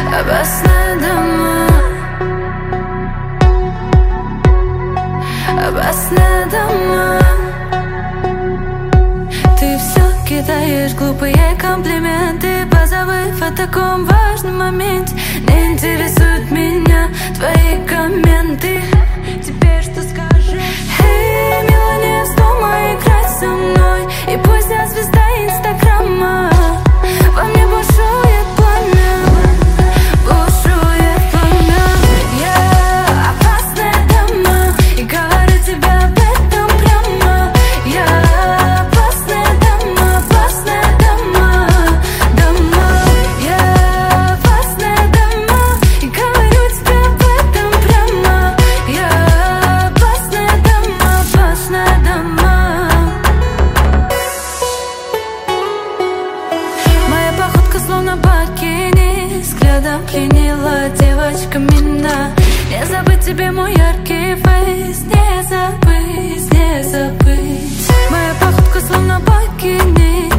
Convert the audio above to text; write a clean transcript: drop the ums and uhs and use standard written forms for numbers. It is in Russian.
Опасные дома, опасные дома. Ты все кидаешь глупые комплименты, позабыв о таком важном моменте. Не интересуют меня твои комменты. Теперь что скажешь? Эй, милая, не вздумай играть со мной, и пусть я звезда Инстаграма, во мне бушует пламя, бушует пламя. Я опасная дама, и говорю тебе об этом прямо. Я опасная дама, дама. Я опасная дама, и говорю тебе об этом прямо. Я опасная дама. Моя походка словно бикини, взглядом пленила девочка меня. Не забыть тебе мой яркий фейс, не забыть, не забыть. Моя походка словно бикини,